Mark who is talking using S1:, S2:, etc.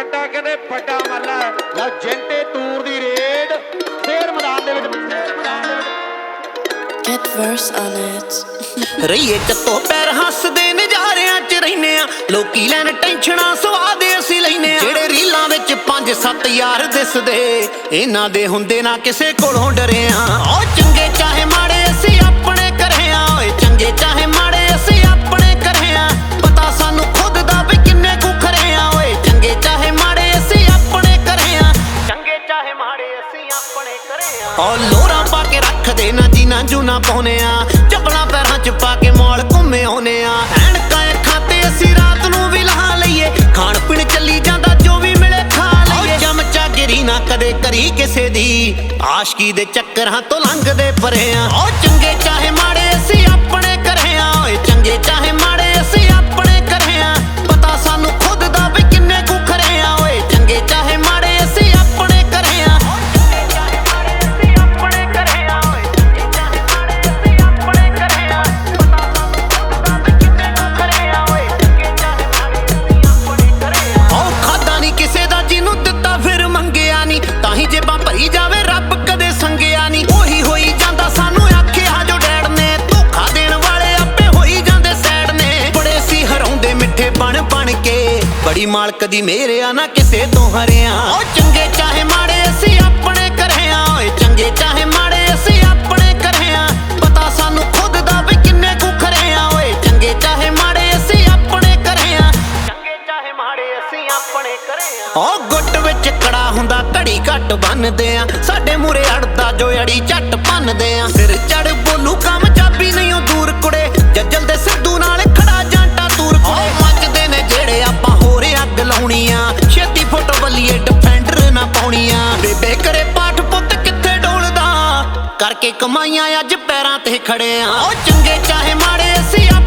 S1: ਜੰਟਾ ਕਹਿੰਦੇ ਵੱਡਾ ਮੱਲਾ ਲਓ ਜੰਟੇ ਤੂਰ ਦੀ ਰੇਡ ਫੇਰ ਮੈਦਾਨ ਦੇ ਵਿੱਚ
S2: Get verse on it
S3: ਰਹੀਏ ਚੱਤੋ ਪੈਰ ਹੱਸਦੇ ਨਜ਼ਾਰਿਆਂ ਚ ਰਹਿੰਨੇ ਆ ਲੋਕੀ ਲੈਣ ਟੈਨਸ਼ਨਾਂ ਸਵਾਦ ਅਸੀਂ ਲੈਨੇ ਆ ਜਿਹੜੇ ਰੀਲਾਂ ਵਿੱਚ 5-7 ਯਾਰ ਦਿਸਦੇ ਇਹਨਾਂ ਦੇ ਹੁੰਦੇ ਨਾ ਕਿਸੇ ਕੋਲੋਂ ਡਰੇ ਆ ਉਹ ਚੰਗੇ ਚਾਹੇ ਮਾੜੇ ਅਸੀਂ ਆਪਣੇ ਘਰੇ ਆ ਓਏ ਚੰਗੇ ਚਾਹੇ ਮਾੜੇ ਅਸੀਂ ਆਪਣੇ ਘਰੇ ਆ ਪਤਾ ਸਾਨੂੰ ਖੁਦ ਦਾ ਵੀ ਕਿੰਨੇ ਕੁ ਖਰੇ ਆ ਓਏ ਚੰਗੇ ਚਾਹੇ ਮਾੜੇ ਅਸੀਂ ਆਪਣੇ ਘਰੇ ਆ ਚੰਗੇ ਚਾਹੇ ਮਾੜੇ ਅਸੀਂ ਆਪਣੇ ਘਰੇ ਆ ਉਹ ਲੋਰਾਂ ਪਾ ਕੇ ਰੱਖਦੇ ਨਾ ਜੀਨਾ ਜੂਨਾ ਪਾਉਨੇ ਆ ਚੱਪਲਾਂ ਪੈਰਾਂ ਚ ਪਾ ਕੇ ਮੌਲ ਘੁੰਮੇ ਆਉਨੇ ਆ ਐਨਕਾਂ ਅੱਖਾਂ ਤੇ ਅਸੀਂ ਰਾਤ ਨੂੰ ਵੀ ਲਹਾ ਲਈਏ ਖਾਣ ਪੀਣ ਚੱਲੀ ਜਾਂਦਾ ਜੋ ਵੀ ਮਿਲੇ ਖਾ ਲਈਏ ਚਮਚਾ ਗਿਰੀ ਨਾ ਕਦੇ ਕਰੀ ਕਿਸੇ ਦੀ ਆਸ਼ਕੀ ਦੇ ਚੱਕਰਾਂ ਤੋਂ ਲੰਘਦੇ ਪਰੇ ਆ ਉਹ ਚੰਗੇ ਚਾਹੇ ਮਾੜੇ ਅਸੀਂ ਆਪਣੇ ਘਰੇ ਆ ਓਏ ਚੰਗੇ ਚਾਹੇ ਮਾੜੇ ਅਸੀਂ ਆਪਣੇ ਘਰੇ ਆ ਪਤਾ ਸਾਨੂੰ ਖੁਦ ਦਾ ਵੀ ਕਿੰਨੇ ਕੁ ਖਰੇ ਆ ਓਏ ਚੰਗੇ ਚਾਹੇ ਮਾੜੇ ਅਸੀਂ ਆਪਣੇ ਘਰੇ ਆ ਜੇਬਾਂ ਭਰੀ ਜਾਵੇ ਰੱਬ ਕਦੇ ਸੰਗਿਆ ਨਹੀਂ ਉਹੀ ਹੋਈ ਜਾਂਦਾ ਸਾਨੂੰ ਆਖਿਆ ਜੋ ਡੈਡ ਨੇ ਧੋਖਾ ਦੇਣ ਵਾਲੇ ਆਪੇ ਹੋਈ ਜਾਂਦੇ ਸੈਡ ਨੇ ਬੜੇ ਸੀ ਹਰਾਉਂਦੇ ਮਿੱਠੇ ਬਣ ਕੇ ਬੜੀ ਮਾਲਕ ਦੀ ਮੇਰੇ ਆ ਨਾ ਕਿਸੇ ਤੋਂ ਹਰਿਆ ਉਹ ਚੰਗੇ ਚਾਹੇ ਮਾੜੇ ਅਸੀਂ ਆਪਣੇ ਘਰੇ ਆ ਓਏ ਚੰਗੇ ਚਾਹੇ ਮਾੜੇ ਅਸੀਂ ਆਪਣੇ ਘਰੇ ਆ ਪਤਾ ਸਾਨੂੰ ਖੁਦ ਦਾ ਵੀ ਕਿੰਨੇ ਕੁ ਖਰੇ ਆ ਓਏ ਚੰਗੇ ਚਾਹੇ ਮਾੜੇ ਅਸੀਂ ਆਪਣੇ ਘਰੇ ਆ ਚੰਗੇ ਚਾਹੇ ਮਾੜੇ ਅਸੀਂ ਆਪਣੇ ਘਰੇ ਆ ਉਹ ਗੁੱਟ ਵਿੱਚ ਕੜਾ ਹੁੰਦਾ ਘੜੀ ਘੱਟ ਬੰਨਦੇ ਆ ਸਾਡੇ ਮੂਰੇ ਅੜਦਾ ਜੋ ਅੜੀ ਝੱਟ ਭੰਨਦੇ ਆ ਸਿਰ ਚੜ ਬੋਲੂ ਕੰਮ ਚਾਬੀ ਨਹੀਂ ਉਹ ਦੂਰ ਕੁੜੇ ਜੱਜਲ ਦੇ ਸਿੱਧੂ ਨਾਲ ਖੜਾ ਜਾਂਟਾ ਤੂਰ ਕੁੜੇ ਮੱਚਦੇ ਨੇ ਜਿਹੜੇ ਆਪਾਂ ਹੋਰ ਅੱਗ ਲਾਉਣੀ ਆ ਛੇਤੀ ਫੋਟੋ ਬੱਲੀਏ ਡਿਫੈਂਡਰ ਨਾ ਪਾਉਣੀ ਆ ਬੇਬੇ ਕਰੇ ਪਾਠ ਪੁੱਤ ਕਿੱਥੇ ਡੋਲਦਾ ਕਰਕੇ ਕਮਾਈਆਂ ਅੱਜ ਪੈਰਾਂ ਤੇ ਖੜੇ ਆ ਉਹ ਚੰਗੇ ਚਾਹੇ ਮਾੜੇ ਅਸੀਂ